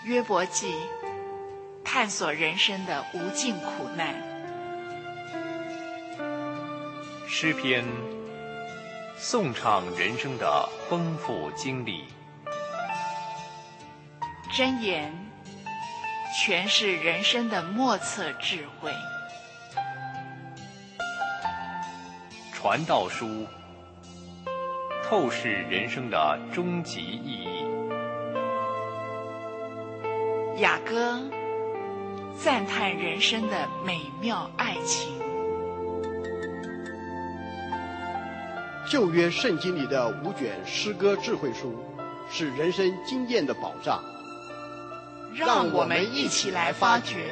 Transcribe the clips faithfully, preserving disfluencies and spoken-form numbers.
约伯记，探索人生的无尽苦难。 诗篇，颂唱人生的丰富经历。 箴言，诠释人生的莫测智慧。 传道书，透视人生的终极意义。 雅歌，赞叹人生的美妙爱情。 旧约圣经里的五卷诗歌智慧书，是人生经验的宝藏。 让我们一起来发掘。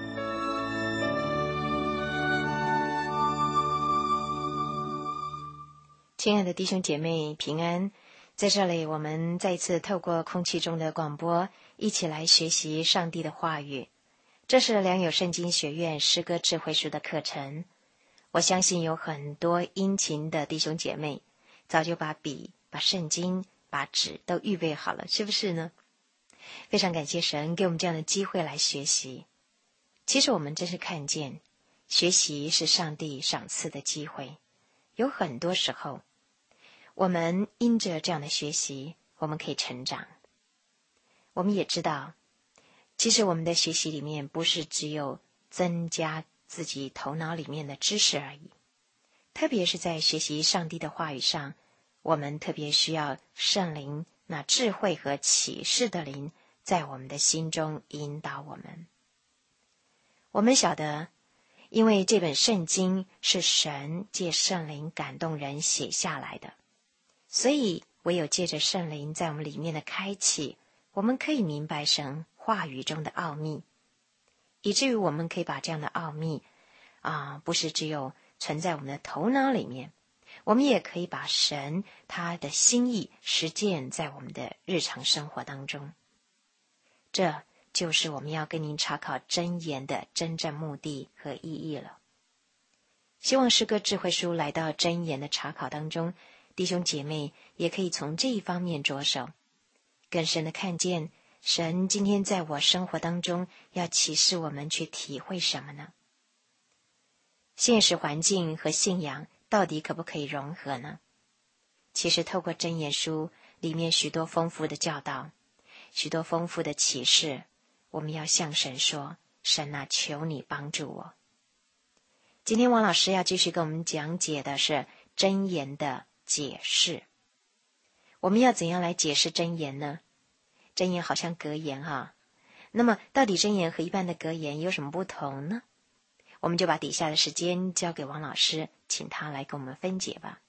亲爱的弟兄姐妹平安，在这里我们再次透过空气中的广播，一起来学习上帝的话语。这是良友圣经学院诗歌智慧书的课程。我相信有很多殷勤的弟兄姐妹早就把笔、把圣经、把纸都预备好了，是不是呢？非常感谢神给我们这样的机会来学习。其实我们真是看见学习是上帝赏赐的机会，有很多时候我们因着这样的学习，我们可以成长。我们也知道，其实我们的学习里面不是只有增加自己头脑里面的知识而已，特别是在学习上帝的话语上，我们特别需要圣灵那智慧和启示的灵在我们的心中引导我们。我们晓得，因为这本圣经是神借圣灵感动人写下来的，所以唯有借着圣灵在我们里面的开启，我们可以明白神话语中的奥秘，以至于我们可以把这样的奥秘啊，不是只有存在我们的头脑里面，我们也可以把神他的心意实践在我们的日常生活当中。这就是我们要跟您查考箴言的真正目的和意义了。希望诗歌智慧书来到箴言的查考当中，弟兄姐妹也可以从这一方面着手，更深的看见神今天在我生活当中要启示我们去体会什么呢？现实环境和信仰到底可不可以融合呢？其实透过箴言书里面许多丰富的教导，许多丰富的启示，我们要向神说，神啊，求你帮助我。今天王老师要继续跟我们讲解的是箴言的解释。我们要怎样来解释箴言呢？箴言好像格言哈，那么到底箴言和一般的格言有什么不同呢？我们就把底下的时间交给王老师，请他来跟我们分解吧。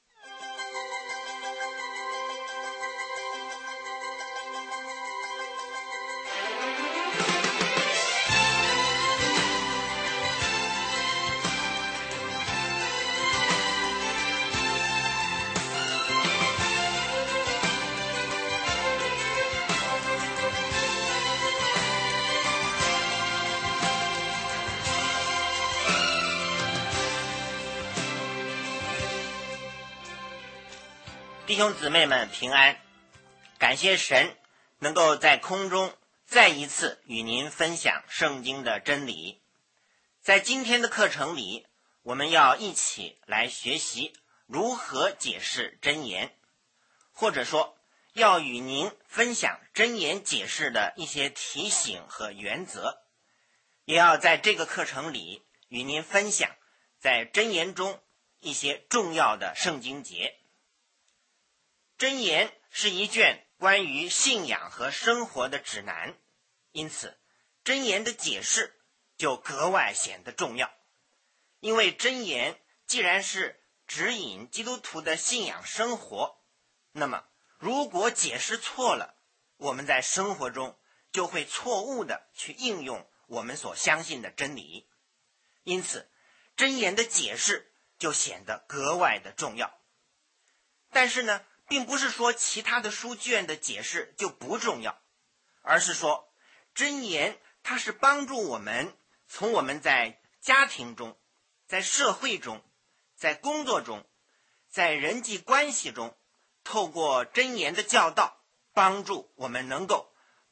弟兄姊妹们平安，感谢神能够在空中再一次与您分享圣经的真理。在今天的课程里，我们要一起来学习如何解释箴言，或者说要与您分享箴言解释的一些提醒和原则，也要在这个课程里与您分享在箴言中一些重要的圣经节。箴言是一卷关于信仰和生活的指南，因此箴言的解释就格外显得重要。因为箴言既然是指引基督徒的信仰生活，那么如果解释错了，我们在生活中就会错误地去应用我们所相信的真理。因此箴言的解释就显得格外的重要。但是呢，并不是说其他的书卷的解释就不重要，而是说箴言它是帮助我们从我们在家庭中、在社会中、在工作中、在人际关系中，透过箴言的教导，帮助我们能够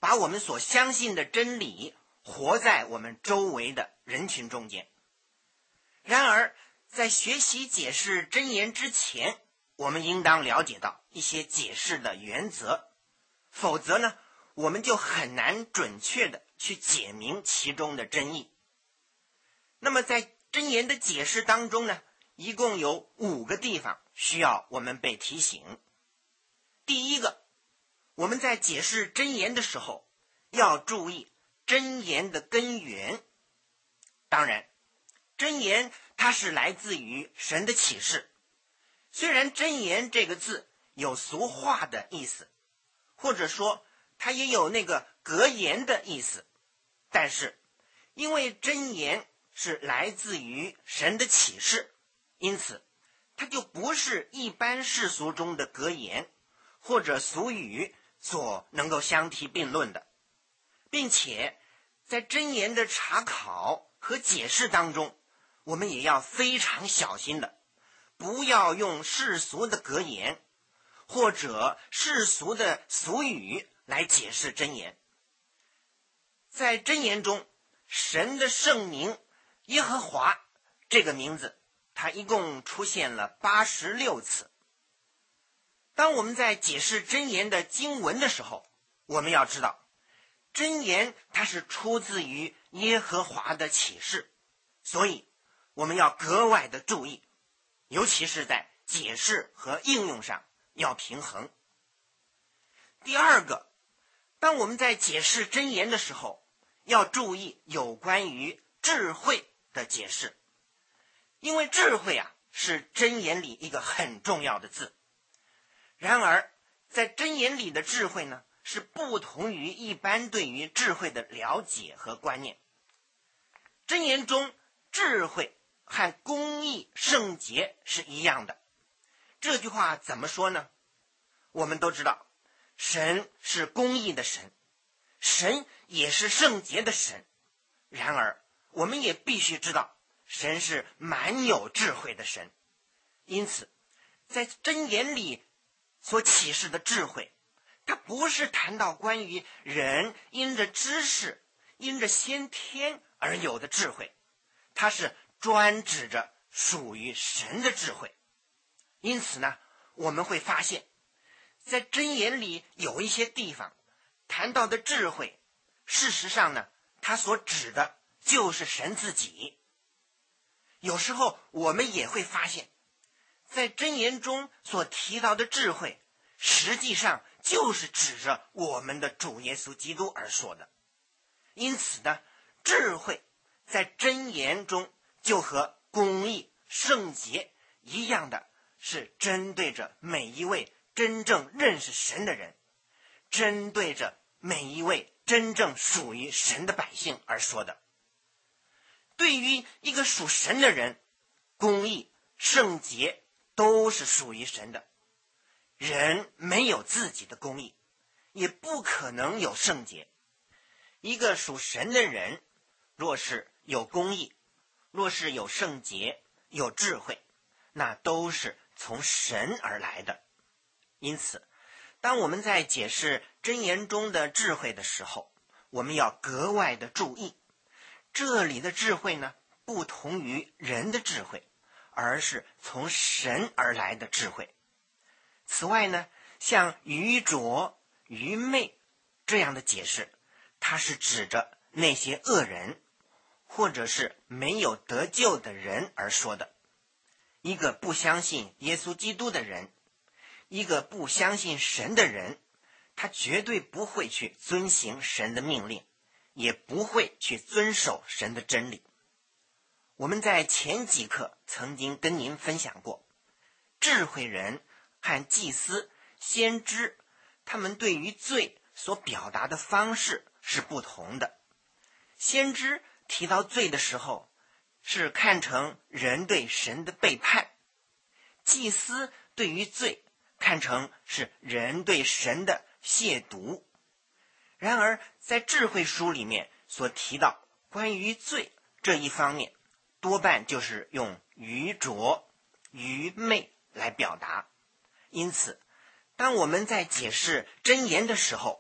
把我们所相信的真理活在我们周围的人群中间。然而，在学习解释箴言之前，我们应当了解到一些解释的原则，否则呢，我们就很难准确的去解明其中的真意。那么在箴言的解释当中呢，一共有五个地方需要我们被提醒。第一个，我们在解释箴言的时候要注意箴言的根源。当然，箴言它是来自于神的启示。虽然箴言这个字有俗话的意思，或者说它也有那个格言的意思，但是因为箴言是来自于神的启示，因此它就不是一般世俗中的格言或者俗语所能够相提并论的，并且在箴言的查考和解释当中，我们也要非常小心的，不要用世俗的格言或者世俗的俗语来解释箴言。在箴言中，神的圣名耶和华这个名字，它一共出现了八十六次。当我们在解释箴言的经文的时候，我们要知道，箴言它是出自于耶和华的启示，所以我们要格外的注意，尤其是在解释和应用上要平衡。第二个，当我们在解释箴言的时候，要注意有关于智慧的解释，因为智慧啊是箴言里一个很重要的字。然而在箴言里的智慧呢，是不同于一般对于智慧的了解和观念。箴言中智慧和公义圣洁是一样的。这句话怎么说呢？我们都知道神是公义的神，神也是圣洁的神。然而我们也必须知道神是满有智慧的神。因此在箴言里所启示的智慧，它不是谈到关于人因着知识因着先天而有的智慧，它是专指着属于神的智慧。因此呢，我们会发现在箴言里有一些地方谈到的智慧，事实上呢，它所指的就是神自己。有时候我们也会发现，在箴言中所提到的智慧，实际上就是指着我们的主耶稣基督而说的。因此呢，智慧在箴言中就和公义、圣洁一样的，是针对着每一位真正认识神的人，针对着每一位真正属于神的百姓而说的。对于一个属神的人，公义、圣洁都是属于神的。人没有自己的公义，也不可能有圣洁。一个属神的人，若是有公义，若是有圣洁，有智慧，那都是从神而来的。因此当我们在解释箴言中的智慧的时候，我们要格外的注意，这里的智慧呢，不同于人的智慧，而是从神而来的智慧。此外呢，像愚拙、愚昧这样的解释，它是指着那些恶人或者是没有得救的人而说的。一个不相信耶稣基督的人，一个不相信神的人，他绝对不会去遵行神的命令，也不会去遵守神的真理。我们在前几课曾经跟您分享过，智慧人和祭司、先知，他们对于罪所表达的方式是不同的。先知提到罪的时候，是看成人对神的背叛；祭司对于罪看成是人对神的亵渎。然而在智慧书里面所提到关于罪这一方面，多半就是用愚拙、愚昧来表达。因此当我们在解释箴言的时候，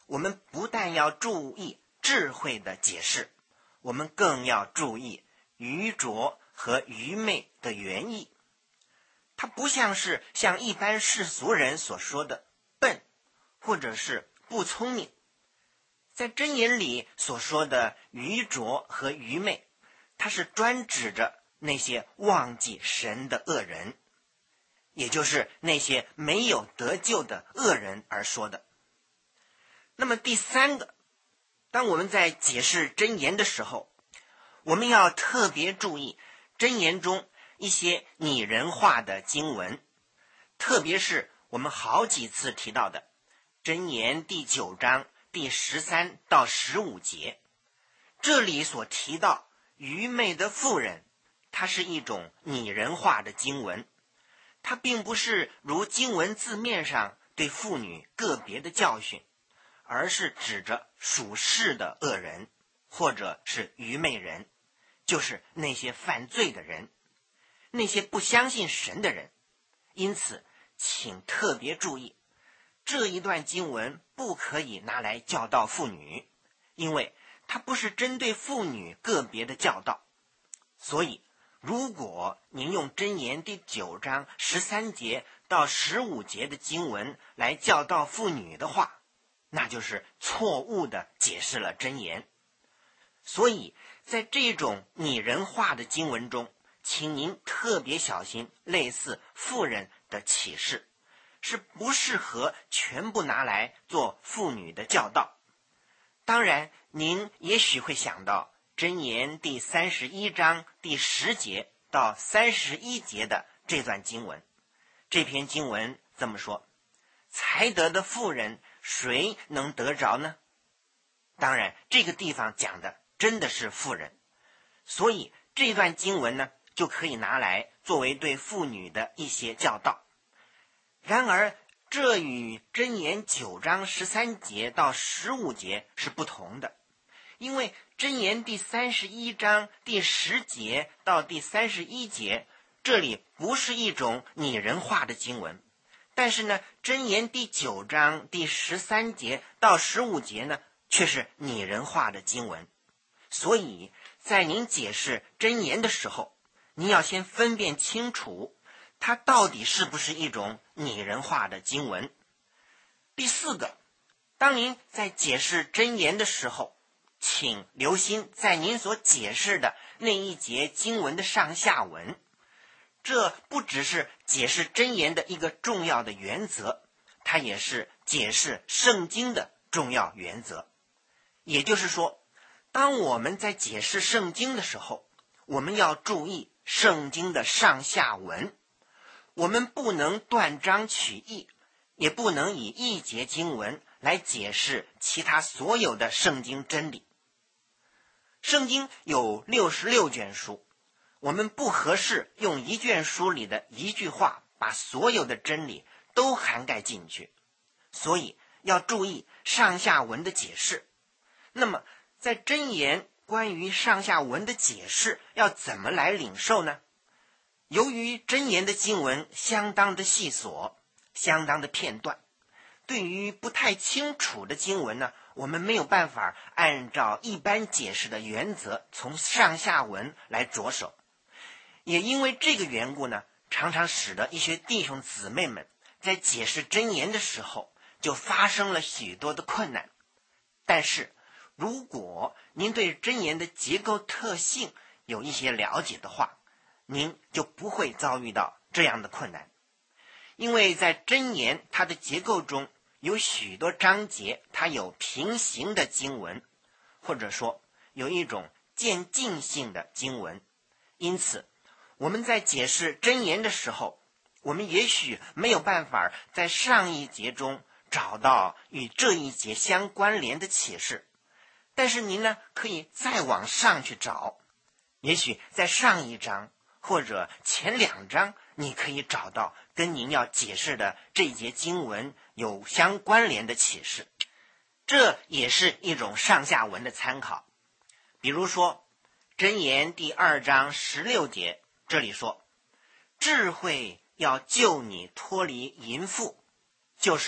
我们不但要注意智慧的解释，我们更要注意愚拙和愚昧的原意。它不像是像一般世俗人所说的笨，或者是不聪明。在箴言里所说的愚拙和愚昧，它是专指着那些忘记神的恶人，也就是那些没有得救的恶人而说的。那么第三个，当我们在解释箴言的时候，我们要特别注意箴言中一些拟人化的经文，特别是我们好几次提到的箴言第九章第十三到十五节，这里所提到愚昧的妇人，它是一种拟人化的经文，它并不是如经文字面上对妇女个别的教训，而是指着属世的恶人，或者是愚昧人，就是那些犯罪的人，那些不相信神的人。因此请特别注意，这一段经文不可以拿来教导妇女，因为它不是针对妇女个别的教导。所以如果您用箴言第九章十三节到十五节的经文来教导妇女的话，那就是错误的解释了箴言。所以在这种拟人化的经文中，请您特别小心类似妇人的启示，是不适合全部拿来做妇女的教导。当然您也许会想到箴言第三十一章第十节到三十一节的这段经文，这篇经文这么说：才得的妇人谁能得着呢？当然这个地方讲的真的是妇人，所以这段经文呢就可以拿来作为对妇女的一些教导。然而这与箴言九章十三节到十五节是不同的，因为箴言第三十一章第十节到第三十一节，这里不是一种拟人化的经文，但是呢箴言第九章第十三节到十五节呢却是拟人化的经文。所以在您解释箴言的时候，您要先分辨清楚它到底是不是一种拟人化的经文。第四个，当您在解释箴言的时候，请留心在您所解释的那一节经文的上下文，这不只是解释箴言的一个重要的原则，它也是解释圣经的重要原则。也就是说，当我们在解释圣经的时候，我们要注意圣经的上下文，我们不能断章取义，也不能以一节经文来解释其他所有的圣经真理。圣经有六十六卷书，我们不合适用一卷书里的一句话把所有的真理都涵盖进去，所以要注意上下文的解释。那么在箴言关于上下文的解释要怎么来领受呢？由于箴言的经文相当的细琐，相当的片段，对于不太清楚的经文呢，我们没有办法按照一般解释的原则从上下文来着手。也因为这个缘故呢，常常使得一些弟兄姊妹们在解释箴言的时候就发生了许多的困难。但是如果您对箴言的结构特性有一些了解的话，您就不会遭遇到这样的困难。因为在箴言它的结构中有许多章节，它有平行的经文，或者说有一种渐进性的经文。因此我们在解释箴言的时候，我们也许没有办法在上一节中找到与这一节相关联的启示，但是您呢可以再往上去找，也许在上一章或者前两章你可以找到跟您要解释的这一节经文有相关联的启示，这也是一种上下文的参考。比如说箴言第二章十六节，这里说智慧要救你脱离淫妇，就是那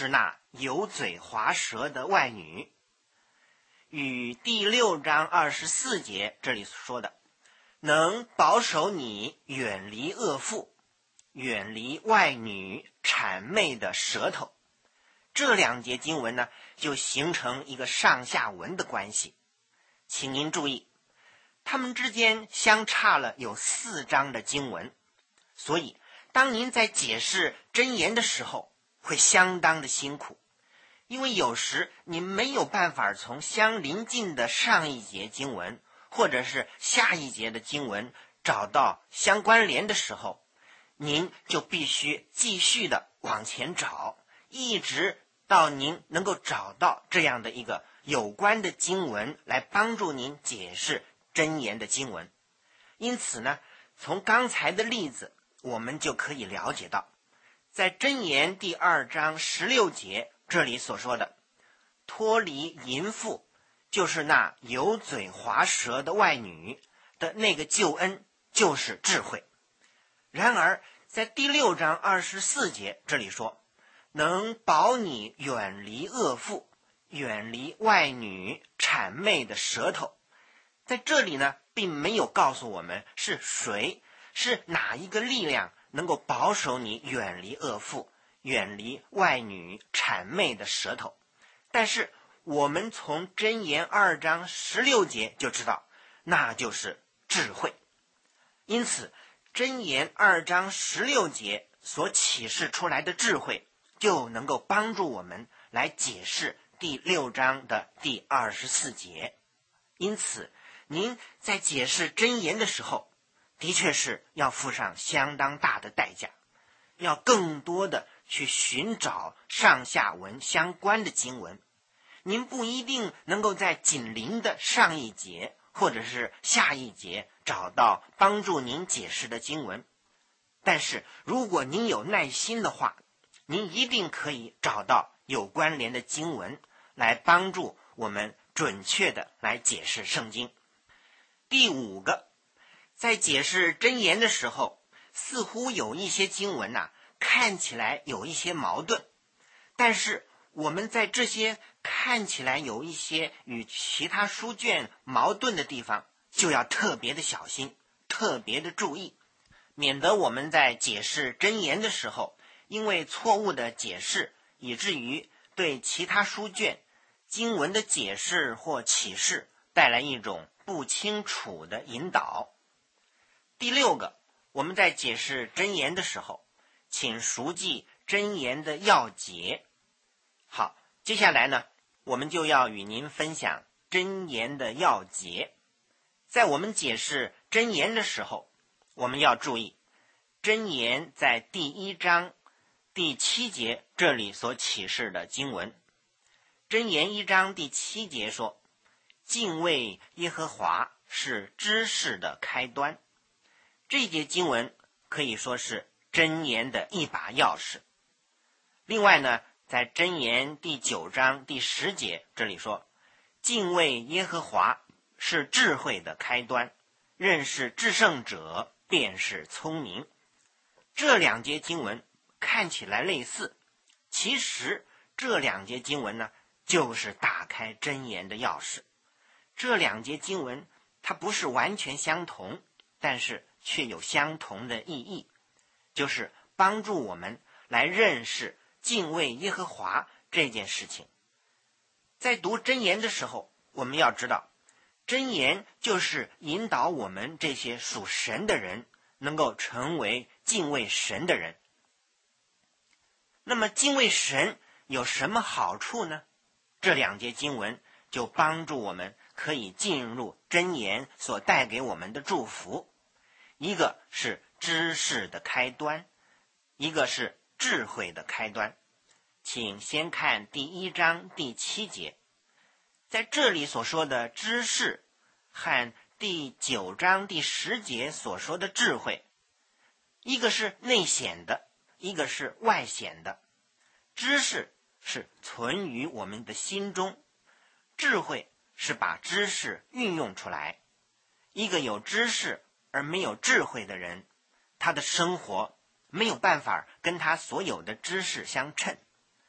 油嘴滑舌的外女，与第六章二十四节这里说的能保守你远离恶妇，远离外女谄媚的舌头，这两节经文呢，就形成一个上下文的关系。请您注意，它们之间相差了有四章的经文，所以当您在解释箴言的时候会相当的辛苦，因为有时您没有办法从相邻近的上一节经文或者是下一节的经文找到相关联的时候，您就必须继续的往前找，一直到您能够找到这样的一个有关的经文来帮助您解释箴言的经文。因此呢，从刚才的例子我们就可以了解到，在箴言第二章十六节这里所说的脱离淫妇，就是那油嘴滑舌的外女的那个救恩，就是智慧。然而在第六章二十四节这里说，能保你远离恶妇，远离外女谄媚的舌头。在这里呢，并没有告诉我们是谁，是哪一个力量能够保守你远离恶妇，远离外女谄媚的舌头。但是我们从箴言二章十六节就知道，那就是智慧。因此箴言二章十六节所启示出来的智慧，就能够帮助我们来解释第六章的第二十四节。因此您在解释箴言的时候，的确是要付上相当大的代价，要更多的去寻找上下文相关的经文。您不一定能够在紧邻的上一节或者是下一节找到帮助您解释的经文，但是如果您有耐心的话，您一定可以找到有关联的经文来帮助我们准确的来解释圣经。第五个，在解释箴言的时候，似乎有一些经文啊，看起来有一些矛盾，但是我们在这些看起来有一些与其他书卷矛盾的地方，就要特别的小心，特别的注意，免得我们在解释箴言的时候，因为错误的解释，以至于对其他书卷经文的解释或启示带来一种不清楚的引导。第六个，我们在解释箴言的时候，请熟记箴言的要节。好，接下来呢，我们就要与您分享箴言的要节。在我们解释箴言的时候，我们要注意，箴言在第一章第七节这里所启示的经文。箴言一章第七节说，敬畏耶和华是知识的开端。这节经文可以说是箴言的一把钥匙。另外呢，在箴言第九章第十节这里说，敬畏耶和华是智慧的开端，认识至圣者便是聪明。这两节经文看起来类似，其实这两节经文呢，就是打开箴言的钥匙。这两节经文它不是完全相同，但是却有相同的意义，就是帮助我们来认识敬畏耶和华这件事情。在读箴言的时候，我们要知道，箴言就是引导我们这些属神的人能够成为敬畏神的人。那么敬畏神有什么好处呢？这两节经文就帮助我们可以进入箴言所带给我们的祝福。一个是知识的开端，一个是智慧的开端。请先看第一章第七节，在这里所说的知识和第九章第十节所说的智慧，一个是内显的，一个是外显的。知识是存于我们的心中，智慧是把知识运用出来。一个有知识而没有智慧的人，他的生活没有办法跟他所有的知识相称。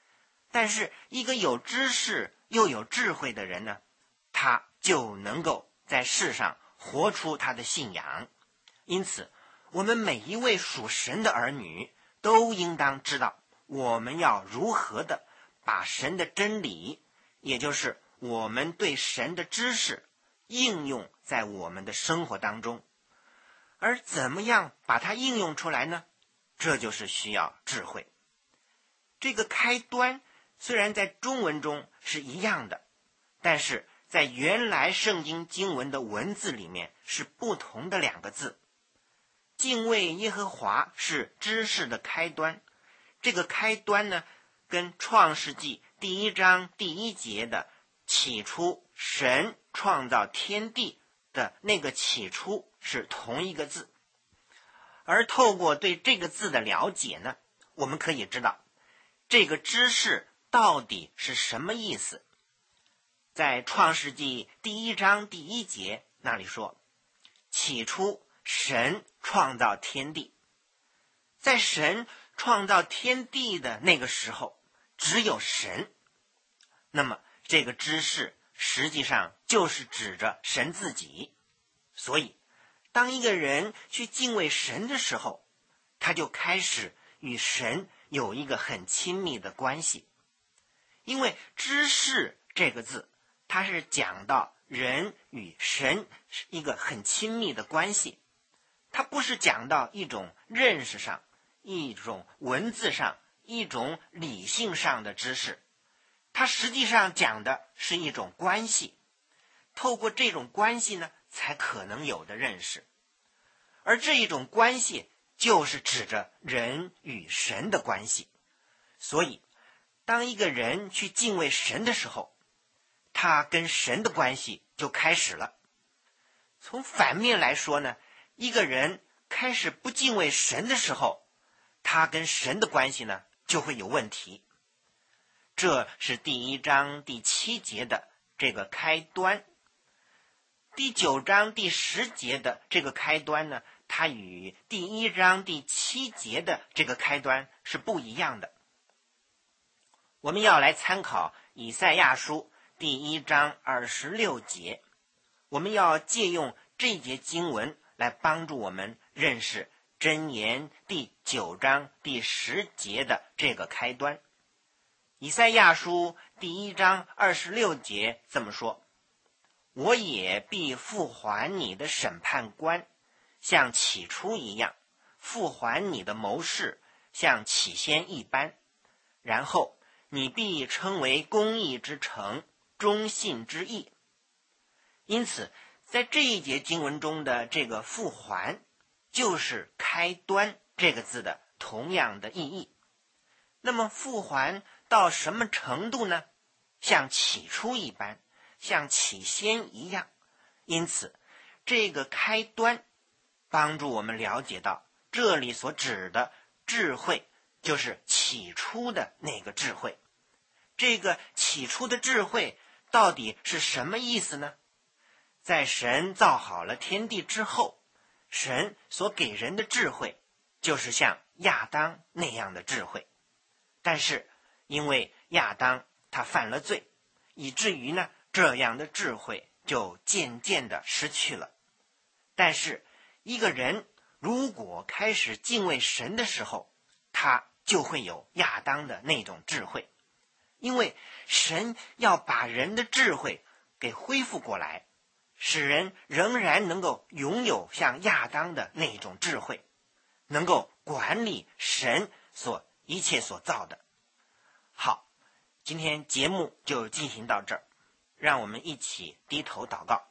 但是一个有知识又有智慧的人呢，他就能够在世上活出他的信仰。因此我们每一位属神的儿女都应当知道，我们要如何的把神的真理，也就是我们对神的知识应用在我们的生活当中。而怎么样把它应用出来呢？这就是需要智慧。这个开端虽然在中文中是一样的，但是在原来圣经经文的文字里面是不同的两个字。敬畏耶和华是知识的开端，这个开端呢，跟创世纪第一章第一节的起初神创造天地的那个起初是同一个字。而透过对这个字的了解呢，我们可以知道这个知识到底是什么意思。在创世纪第一章第一节那里说，起初神创造天地。在神创造天地的那个时候，只有神。那么这个知识实际上就是指着神自己。所以当一个人去敬畏神的时候，他就开始与神有一个很亲密的关系。因为知识这个字，它是讲到人与神一个很亲密的关系，它不是讲到一种认识上、一种文字上、一种理性上的知识，它实际上讲的是一种关系。透过这种关系呢，才可能有的认识。而这一种关系就是指着人与神的关系。所以当一个人去敬畏神的时候，他跟神的关系就开始了。从反面来说呢，一个人开始不敬畏神的时候，他跟神的关系呢就会有问题。这是第一章第七节的这个开端。第九章第十节的这个开端呢，它与第一章第七节的这个开端是不一样的。我们要来参考以赛亚书第一章二十六节，我们要借用这节经文来帮助我们认识箴言第九章第十节的这个开端。以赛亚书第一章二十六节这么说，我也必复还你的审判官，像起初一样，复还你的谋士，像起先一般。然后你必称为公义之城，忠信之义。因此在这一节经文中的这个复还，就是开端这个字的同样的意义。那么复还到什么程度呢？像起初一般，像起先一样。因此这个开端帮助我们了解到，这里所指的智慧就是起初的那个智慧。这个起初的智慧到底是什么意思呢？在神造好了天地之后，神所给人的智慧就是像亚当那样的智慧。但是因为亚当他犯了罪，以至于呢这样的智慧就渐渐的失去了。但是一个人如果开始敬畏神的时候，他就会有亚当的那种智慧。因为神要把人的智慧给恢复过来，使人仍然能够拥有像亚当的那种智慧，能够管理神所一切所造的。好，今天节目就进行到这儿，让我们一起低头祷告。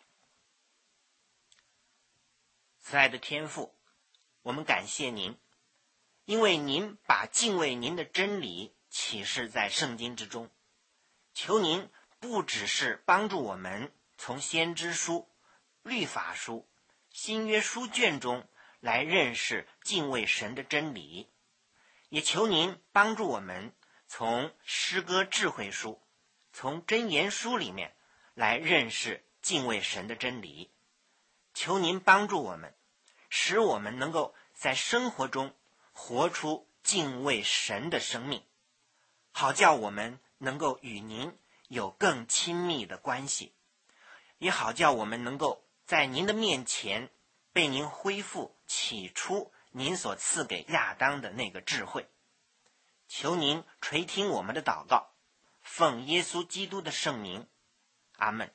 慈爱的天父，我们感谢您，因为您把敬畏您的真理启示在圣经之中。求您不只是帮助我们从先知书、律法书、新约书卷中来认识敬畏神的真理，也求您帮助我们从诗歌智慧书、从箴言书里面来认识敬畏神的真理。求您帮助我们，使我们能够在生活中活出敬畏神的生命，好叫我们能够与您有更亲密的关系，也好叫我们能够在您的面前被您恢复起初您所赐给亚当的那个智慧。求您垂听我们的祷告，奉耶稣基督的圣名，阿们。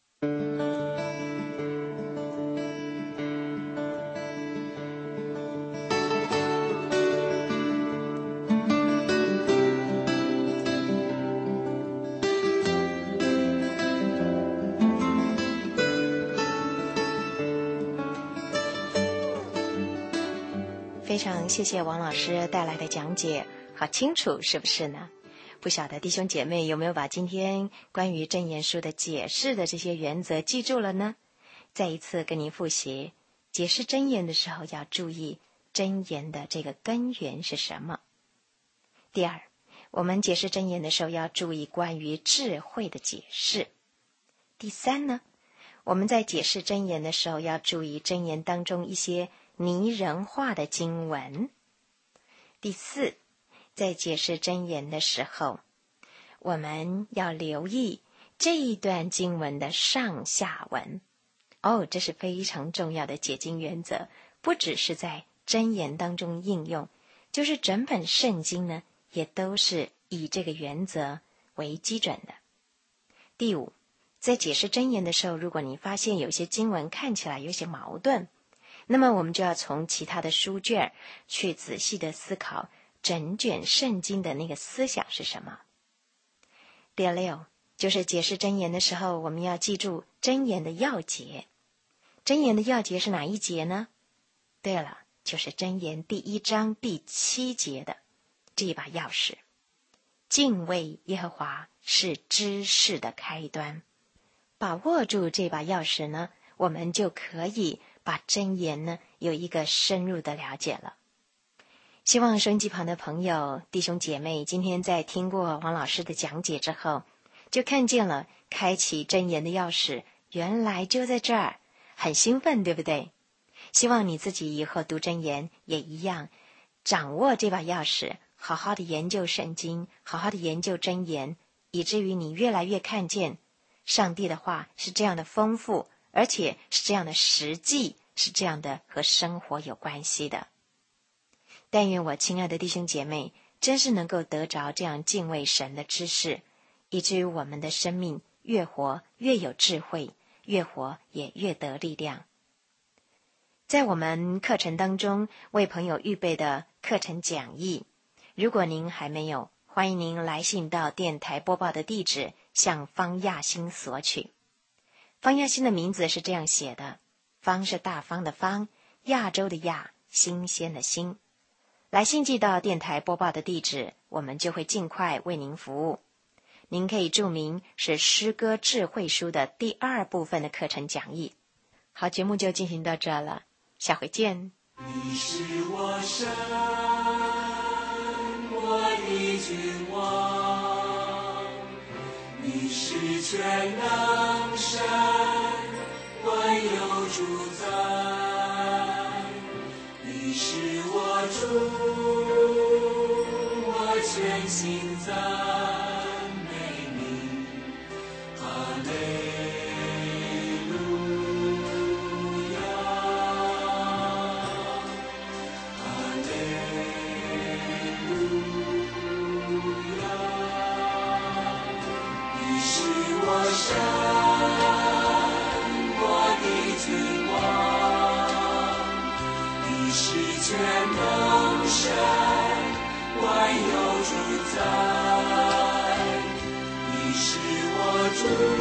非常谢谢王老师带来的讲解，好清楚，是不是呢？不晓得弟兄姐妹有没有把今天关于箴言书的解释的这些原则记住了呢？再一次跟您复习，解释箴言的时候要注意箴言的这个根源是什么。第二，我们解释箴言的时候要注意关于智慧的解释。第三呢，我们在解释箴言的时候要注意箴言当中一些拟人化的经文。第四，在解释箴言的时候，我们要留意这一段经文的上下文。哦，这是非常重要的解经原则，不只是在箴言当中应用，就是整本圣经呢，也都是以这个原则为基准的。第五，在解释箴言的时候，如果你发现有些经文看起来有些矛盾，那么我们就要从其他的书卷去仔细的思考整卷圣经的那个思想是什么。第六，就是解释箴言的时候，我们要记住箴言的要节。箴言的要节是哪一节呢？对了，就是箴言第一章第七节的这一把钥匙。敬畏耶和华是知识的开端。把握住这把钥匙呢，我们就可以把箴言呢有一个深入的了解了。希望收音机旁的朋友弟兄姐妹今天在听过王老师的讲解之后，就看见了开启箴言的钥匙原来就在这儿，很兴奋，对不对？希望你自己以后读箴言也一样，掌握这把钥匙，好好的研究圣经，好好的研究箴言，以至于你越来越看见上帝的话是这样的丰富，而且是这样的实际，是这样的和生活有关系的。但愿我亲爱的弟兄姐妹真是能够得着这样敬畏神的知识，以至于我们的生命越活越有智慧，越活也越得力量。在我们课程当中为朋友预备的课程讲义，如果您还没有，欢迎您来信到电台播报的地址向方亚新索取。方亚新的名字是这样写的，方是大方的方，亚洲的亚，新鲜的新。来信寄到电台播报的地址，我们就会尽快为您服务。您可以注明是诗歌智慧书的第二部分的课程讲义。好，节目就进行到这了，下回见。 你是我神，我的君王，你是全能神，万有主宰，你是我主，我全心赞美你，哈利路亚，哈利路亚，你是我神，我的君王，你是全能神，万有主宰，你是我主。